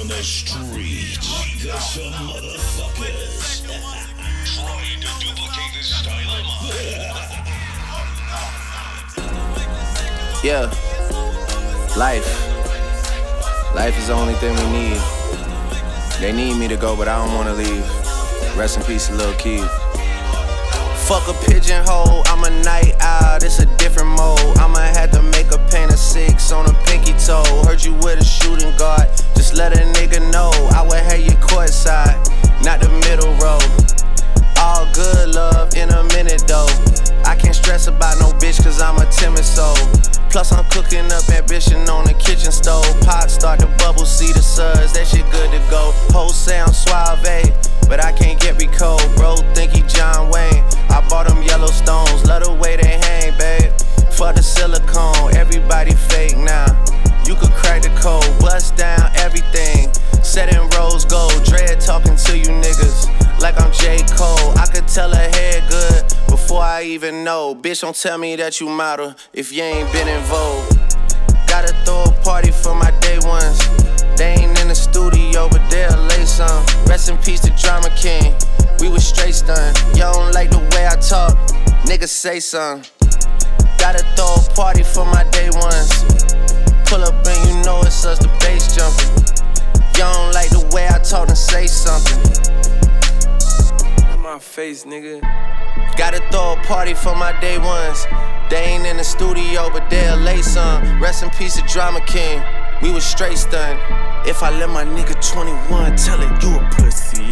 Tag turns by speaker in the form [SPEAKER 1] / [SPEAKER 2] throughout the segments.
[SPEAKER 1] on the street. There's some motherfuckers trying to duplicate this style of mine.
[SPEAKER 2] Yeah. Life is the only thing we need. They need me to go, but I don't wanna leave. Rest in peace, Lil Keith. Fuck a pigeonhole, I'm a night owl, it's a different mode. I'ma have to make a paint of 6 on a pinky toe. Heard you with a shooting guard, just let a nigga know. I would have you courtside, not the middle row. All good love in a minute though. I can't stress about no bitch cause I'm a timid soul. Plus I'm cooking up ambition on the kitchen stove. Pot start to bubble, see the suds, that shit good to go. Whole sound suave, but I can't get me cold. Bro think he John Wayne, I bought them Yellowstones. Love the way they hang, babe. Fuck the silicone, everybody fake now. You could crack the code, bust down everything. Set in rose gold, dread talking to you niggas like I'm J. Cole. I could tell her head good before I even know. Bitch, don't tell me that you model if you ain't been in vogue. Gotta throw a party for my day ones. They ain't in the studio, but they'll lay some. Rest in peace to Drama King, we was straight stunned. Y'all don't like the way I talk, niggas say something. Gotta throw a party for my day ones. Pull up and you know it's us, the bass jumping. Y'all don't like the way I talk and say something. In my face, nigga. Gotta throw a party for my day ones. They ain't in the studio, but they'll lay some. Rest in peace to Drama King, we was straight stunned. If I let my nigga 21 tell it, you a pussy.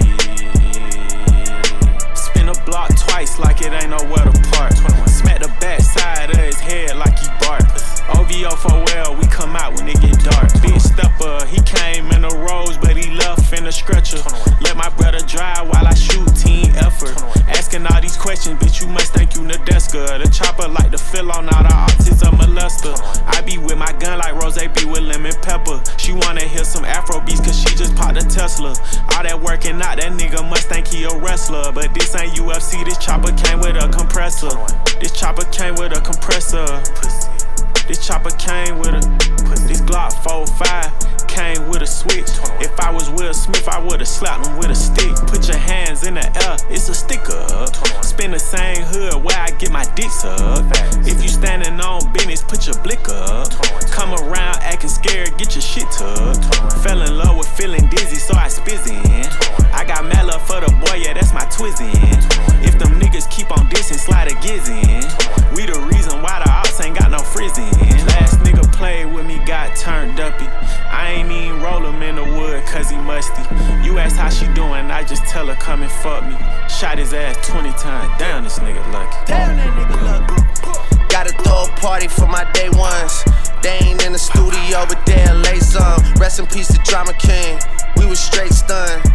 [SPEAKER 2] Spin a block twice like it ain't nowhere to park. Smack the back side of his head like he bark. OVO for well, we come out when it get dark. Big stepper, he came in a rose, but he left in a stretcher. Let my brother drive while I shoot, team effort. Asking all these questions, bitch, you must think you Nadeska. The chopper like to fill on all the autism molester. I be with my gun like Rose be with lemon pepper. She wanna hear some Afro beats cause she just popped a Tesla. All that working out, that nigga must think he a wrestler. But this ain't UFC, this chopper came with a compressor. This chopper came with a compressor. This chopper came with a, this Glock 45 came with a switch. If I was Will Smith, I would've slapped him with a stick. Put your hands in the air, it's a sticker. Spin the same hood where I get my dick sucked. If you standing on business, put your blick up. Come around acting scared, get your shit tucked. Fell in love with feeling dizzy, so I spizzin'. I got mad love for the boy, yeah, that's my twizzin'. If them niggas keep on dissing, slide a gizzin'. We the reason why the ops ain't got no frizzin'. Last nigga played with me, got turned uppy. I ain't even roll him in the wood cause he musty. You ask how she doing, I just tell her come and fuck me. Shot his ass 20 times, damn this nigga lucky. Damn that nigga lucky. Gotta throw a party for my day ones. They ain't in the studio but they'll lay some. Rest in peace to Drama King, we was straight stunned.